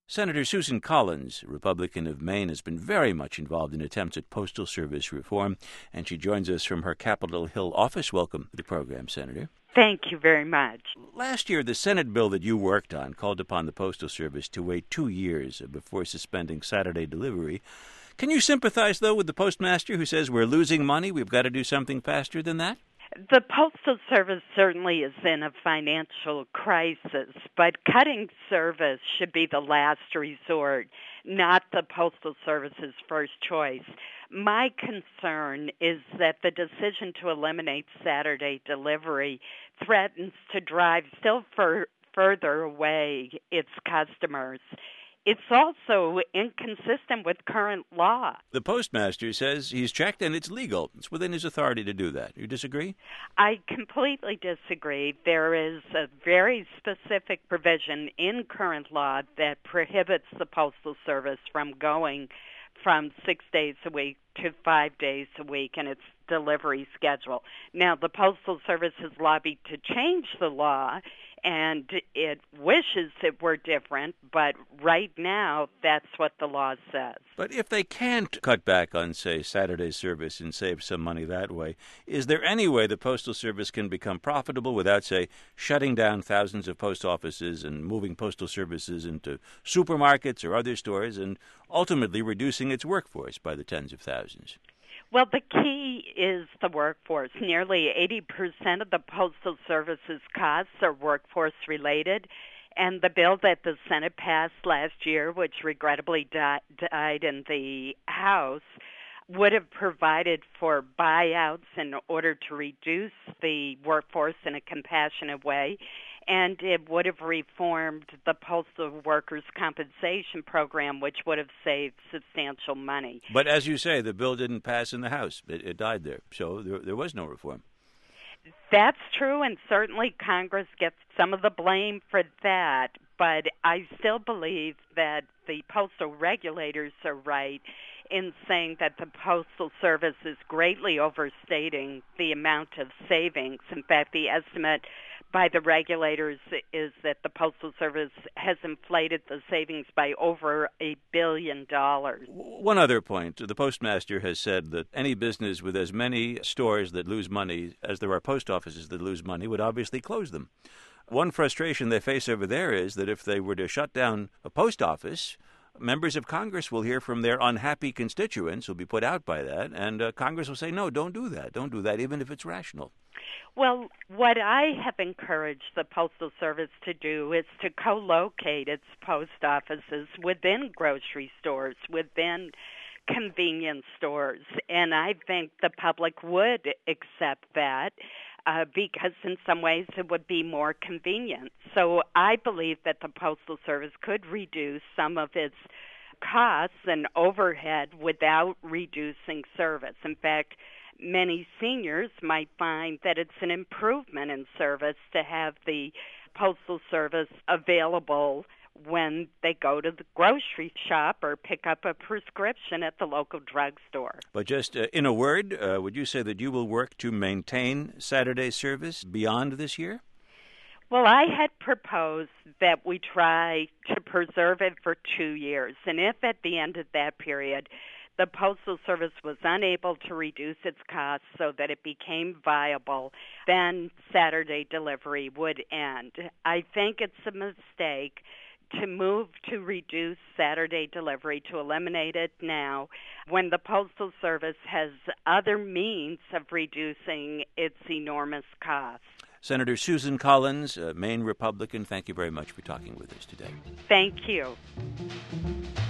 Senator Susan Collins, Republican of Maine, has been very much involved in attempts at Postal Service reform, and she joins us from her Capitol Hill office. Welcome to the program, Senator. Thank you very much. Last year, the Senate bill that you worked on called upon the Postal Service to wait 2 years before suspending Saturday delivery. Can you sympathize, though, with the postmaster who says we're losing money, we've got to do something faster than that? The Postal Service certainly is in a financial crisis, but cutting service should be the last resort, not the Postal Service's first choice. My concern is that the decision to eliminate Saturday delivery threatens to drive still further away its customers. It's also inconsistent with current law. The postmaster says he's checked and it's legal. It's within his authority to do that. You disagree? I completely disagree. There is a very specific provision in current law that prohibits the Postal Service from going from 6 days a week to 5 days a week in its delivery schedule. Now, the Postal Service has lobbied to change the law, and it wishes it were different, but right now, that's what the law says. But if they can't cut back on, say, Saturday service and save some money that way, is there any way the Postal Service can become profitable without, say, shutting down thousands of post offices and moving postal services into supermarkets or other stores and ultimately reducing its workforce by the tens of thousands? Well, the key is the workforce. Nearly 80% of the Postal Service's costs are workforce-related, and the bill that the Senate passed last year, which regrettably died in the House, would have provided for buyouts in order to reduce the workforce in a compassionate way, and it would have reformed the Postal Workers' Compensation Program, which would have saved substantial money. But as you say, the bill didn't pass in the House. It died there, so there was no reform. That's true, and certainly Congress gets some of the blame for that, but I still believe that the postal regulators are right in saying that the Postal Service is greatly overstating the amount of savings. In fact, the estimate by the regulators is that the Postal Service has inflated the savings by over $1 billion. One other point. The postmaster has said that any business with as many stores that lose money as there are post offices that lose money would obviously close them. One frustration they face over there is that if they were to shut down a post office, members of Congress will hear from their unhappy constituents who will be put out by that, and Congress will say, no, don't do that. Don't do that, even if it's rational. Well, what I have encouraged the Postal Service to do is to co-locate its post offices within grocery stores, within convenience stores, and I think the public would accept that because in some ways it would be more convenient. So I believe that the Postal Service could reduce some of its costs and overhead without reducing service. In fact, many seniors might find that it's an improvement in service to have the Postal Service available when they go to the grocery shop or pick up a prescription at the local drugstore. But just in a word, would you say that you will work to maintain Saturday service beyond this year? Well, I had proposed that we try to preserve it for 2 years, and if at the end of that period the Postal Service was unable to reduce its costs so that it became viable, then Saturday delivery would end. I think it's a mistake to move to reduce Saturday delivery, to eliminate it now, when the Postal Service has other means of reducing its enormous costs. Senator Susan Collins, Maine Republican, thank you very much for talking with us today. Thank you.